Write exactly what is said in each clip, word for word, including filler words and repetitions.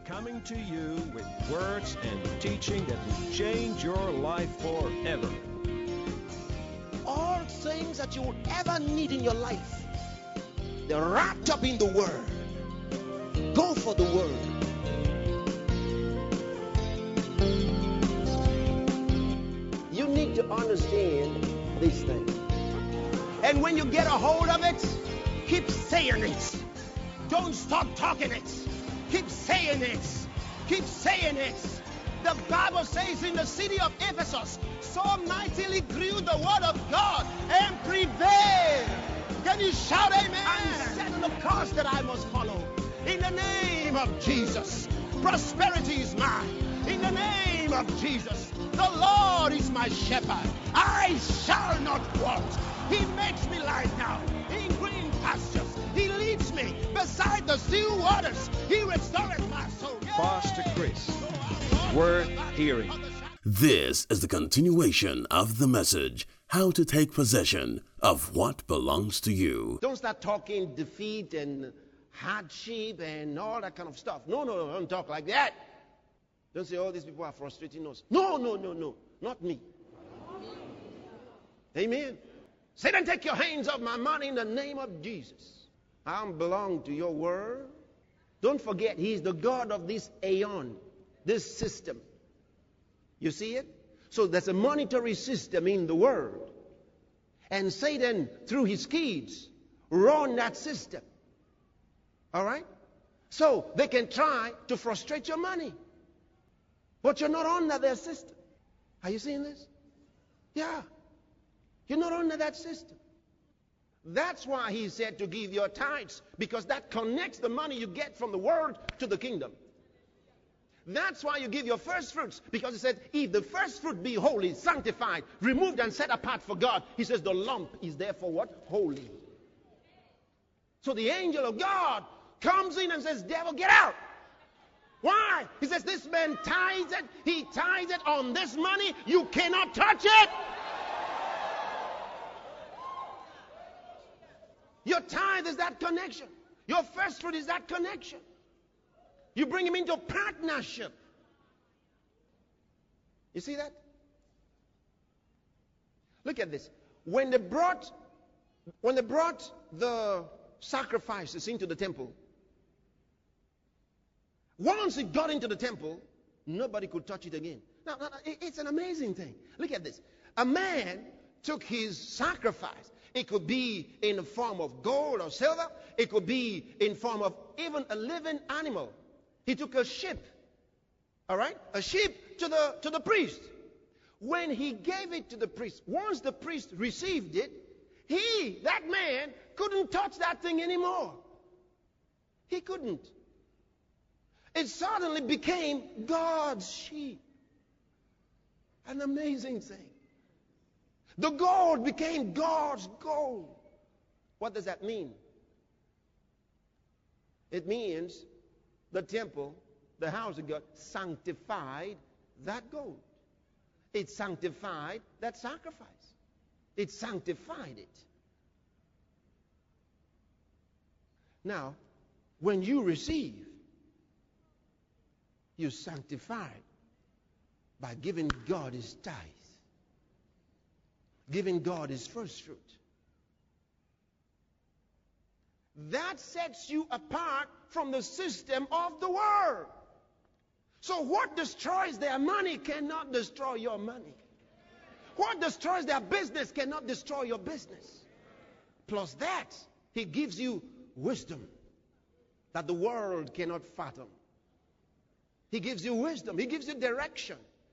coming to you with words and teaching that will change your life forever. All things that you would ever need in your life, they're wrapped up in the Word. Go for the Word. You need to understand these things. And when you get a hold of it, keep saying it. Don't stop talking it. Keep saying it. Keep saying it. The Bible says in the city of Ephesus, so mightily grew the word of God and prevailed. Can you shout amen? I'm setting the course that I must follow. In the name of Jesus, prosperity is mine. In the name of Jesus, the Lord is my shepherd. I shall not want. He makes me lie down in green pastures. He leads me beside the still waters. He restores my soul. Pastor Chris, worth hearing. This is the continuation of the message, how to take possession of what belongs to you. Don't start talking defeat and hardship and all that kind of stuff. No, no, no, don't talk like that. Don't say, oh, these people are frustrating us. No, no, no, no, not me. Amen. Satan, take your hands off my money in the name of Jesus. I belong to your word. Don't forget, he is the God of this aeon, this system. You see it? So there's a monetary system in the world. And Satan, through his kids, run that system. All right? So they can try to frustrate your money. But you're not under their system. Are you seeing this? Yeah. You're not under that system. That's why he said to give your tithes, because that connects the money you get from the world to the kingdom. That's why you give your first fruits, because he said, if the first fruit be holy, sanctified, removed and set apart for God, he says the lump is therefore what? Holy. So the angel of God comes in and says, devil, get out. Why? He says, this man tithes it, he tithes it on this money, you cannot touch it. Your tithe is that connection. Your first fruit is that connection. You bring him into partnership. You see that? Look at this. When they brought, when they brought the sacrifices into the temple, once it got into the temple, nobody could touch it again. Now, now, it's an amazing thing. Look at this. A man took his sacrifice. It could be in the form of gold or silver. It could be in form of even a living animal. He took a sheep, all right, a sheep to the to the priest. When he gave it to the priest, once the priest received it, he, that man, couldn't touch that thing anymore. He couldn't. It suddenly became God's sheep. An amazing thing. The gold became God's gold. What does that mean? It means the temple, the house of God, sanctified that gold. It sanctified that sacrifice. It sanctified it. Now, when you receive, you sanctify by giving God his tithe. Giving God his first fruit. That sets you apart from the system of the world. So what destroys their money cannot destroy your money. What destroys their business cannot destroy your business. Plus that, he gives you wisdom that the world cannot fathom. He gives you wisdom. He gives you direction.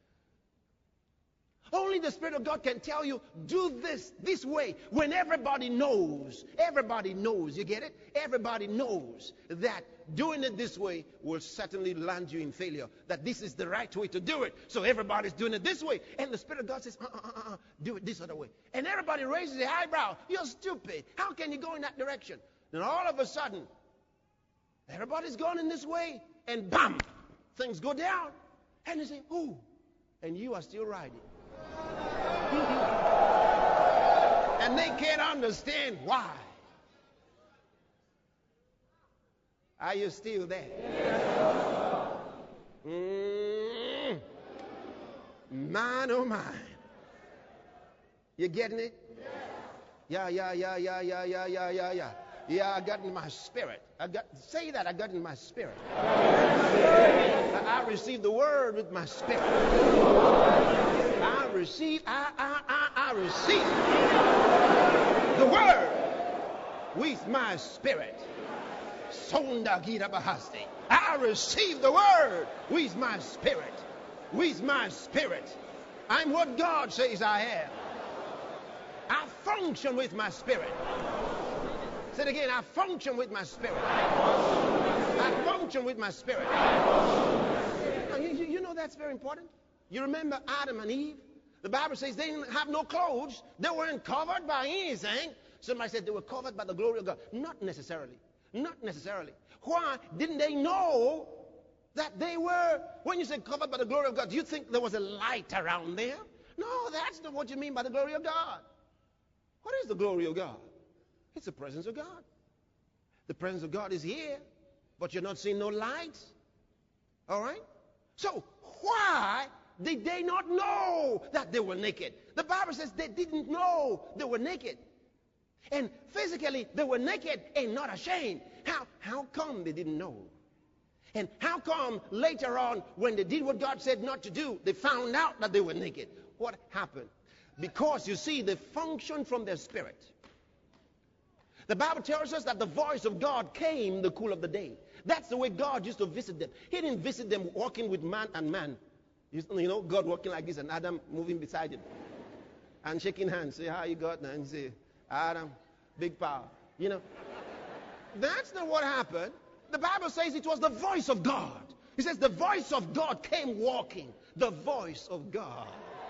Only the Spirit of God can tell you, do this, this way, when everybody knows, everybody knows, you get it? Everybody knows that doing it this way will certainly land you in failure, that this is the right way to do it. So everybody's doing it this way. And the Spirit of God says, uh, uh, uh, uh, do it this other way. And everybody raises their eyebrow. You're stupid. How can you go in that direction? Then all of a sudden, everybody's going in this way, and bam, things go down. And you say, ooh, and you are still riding. And they can't understand why. Are you still there? Mm. Man, oh my. You getting it? Yeah, yeah, yeah, yeah, yeah, yeah, yeah, yeah, yeah. Yeah, I got it in my spirit. I got, say that, I got it in my spirit. I, I received the word with my spirit. I received, I, I, I, I received the word with my spirit. Sonda Gita Bahasti. I received the word with my spirit. With my spirit. I'm what God says I am. I function with my spirit. Say it again. I function with my spirit. I function with my spirit. You, you know that's very important. You remember Adam and Eve? The Bible says they didn't have no clothes. They weren't covered by anything. Somebody said they were covered by the glory of God. Not necessarily. Not necessarily. Why? Didn't they know that they were, when you say covered by the glory of God, do you think there was a light around them? No, that's not what you mean by the glory of God. What is the glory of God? It's the presence of God. The presence of God is here, but you're not seeing no light. All right? So why did they not know that they were naked? The Bible says they didn't know they were naked. And physically, they were naked and not ashamed. How, how come they didn't know? And how come later on, when they did what God said not to do, they found out that they were naked? What happened? Because, you see, they functioned from their spirit. The Bible tells us that the voice of God came in the cool of the day. That's the way God used to visit them. He didn't visit them walking with man and man. You know, God walking like this and Adam moving beside him. And shaking hands. Say, how you got? And say, Adam, big power. You know, that's not what happened. The Bible says it was the voice of God. It says the voice of God came walking. The voice of God.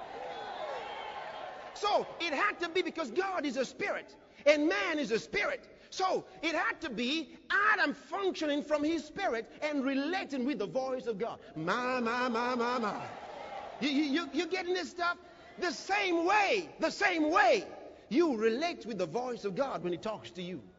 So it had to be, because God is a spirit and man is a spirit. So it had to be Adam functioning from his spirit and relating with the voice of God. My, my, my, my, my. You, you, you getting this stuff? The same way, the same way you relate with the voice of God when he talks to you.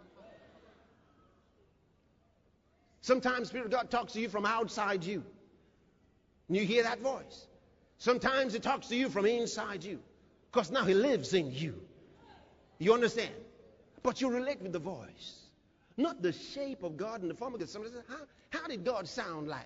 Sometimes Spirit of God talks to you from outside you. And you hear that voice. Sometimes he talks to you from inside you. Because now he lives in you. You understand? But you relate with the voice. Not the shape of God and the form of God. Somebody says, how, how did God sound like?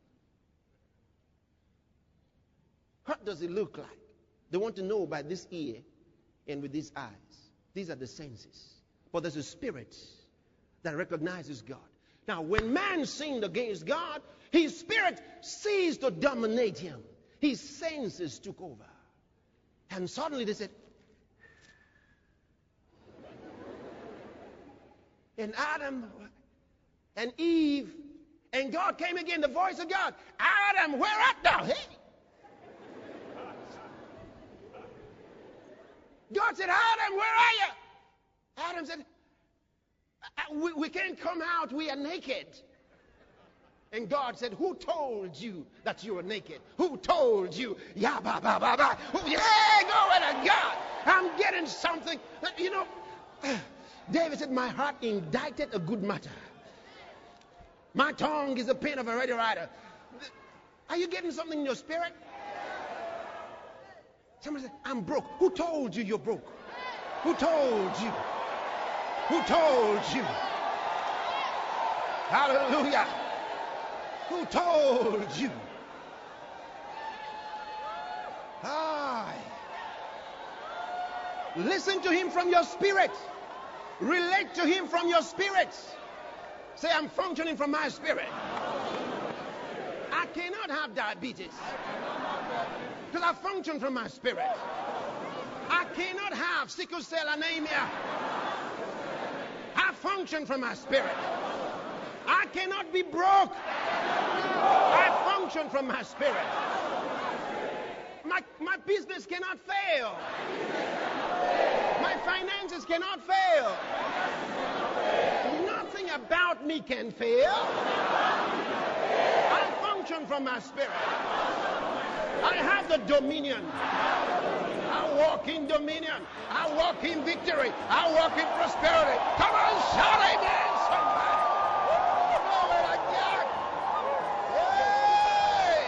What does it look like? They want to know by this ear and with these eyes. These are the senses. But there's a spirit that recognizes God. Now, when man sinned against God, his spirit ceased to dominate him. His senses took over. And suddenly they said, and Adam and Eve and God came again, the voice of God, Adam, where art thou? Hey. God said, Adam, where are you? Adam said, we, we can't come out, we are naked. And God said, who told you that you were naked? Who told you? Yeah, ba, ba, ba, ba. Yeah, glory to God. I'm getting something. You know, David said, my heart indicted a good matter. My tongue is the pen of a ready writer. Are you getting something in your spirit? Somebody said, I'm broke. Who told you you're broke? Who told you? Who told you? Hallelujah. Who told you? Aye. Listen to him from your spirit. Relate to him from your spirit. Say, I'm functioning from my spirit. I cannot have diabetes because I function from my spirit. I cannot have sickle cell anemia. I function from my spirit. I cannot be broke. I function from my spirit. My, my business cannot fail. My finances cannot fail. Nothing about me can fail. I function from my spirit. I have the dominion. I walk in dominion. I walk in victory. I walk in prosperity. Come on, shout amen, somebody. Woo, glory to God. Hey.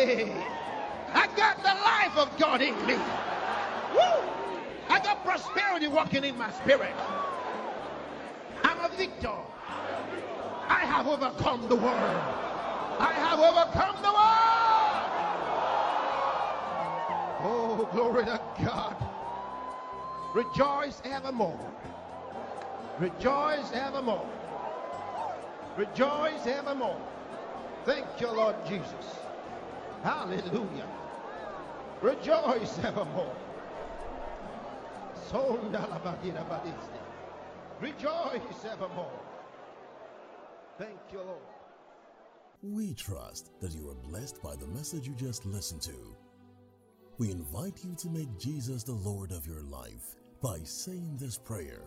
Hey, I got the life of God in me. Woo! I got prosperity walking in my spirit. I'm a victor. I have overcome the world. I have overcome the world. Oh, glory to God. Rejoice evermore. Rejoice evermore. Rejoice evermore. Thank you, Lord Jesus. Hallelujah. Rejoice evermore. Rejoice evermore. Thank you, Lord. We trust that you are blessed by the message you just listened to. We invite you to make Jesus the Lord of your life by saying this prayer.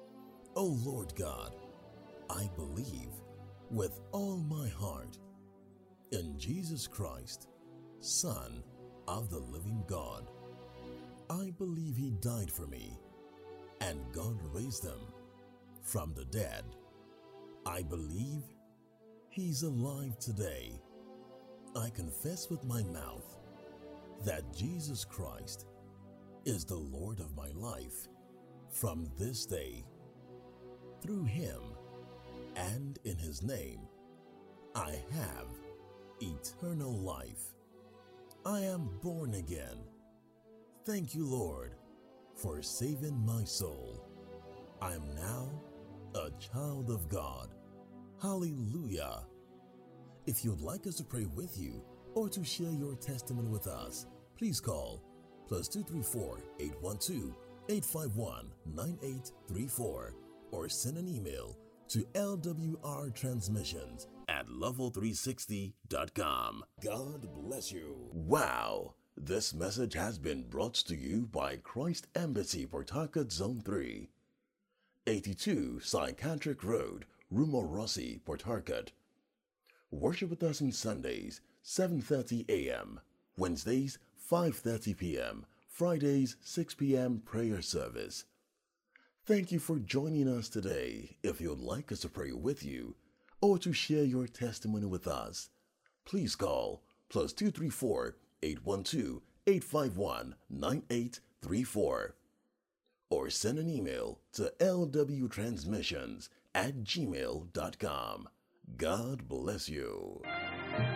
Oh Lord God, I believe with all my heart in Jesus Christ, Son of the living God. I believe he died for me and God raised him from the dead. I believe he's alive today. I confess with my mouth that Jesus Christ is the Lord of my life from this day. Through him and in his name, I have eternal life. I am born again. Thank you, Lord, for saving my soul. I am now a child of God. Hallelujah. If you'd like us to pray with you or to share your testimony with us, please call plus two three four, eight one two, eight five one, nine eight three four or send an email to L W R transmissions at level three sixty dot com. God bless you. Wow. This message has been brought to you by Christ Embassy, Port Harcourt, Zone three, eighty-two Psychiatric Road, Rumorossi, Port Harcourt. Worship with us on Sundays, seven thirty a.m., Wednesdays, five thirty p.m., Fridays, six p.m. prayer service. Thank you for joining us today. If you'd like us to pray with you or to share your testimony with us, please call plus two three four, eight one two, eight five one, nine eight three four or send an email to L W transmissions at gmail dot com. God bless you.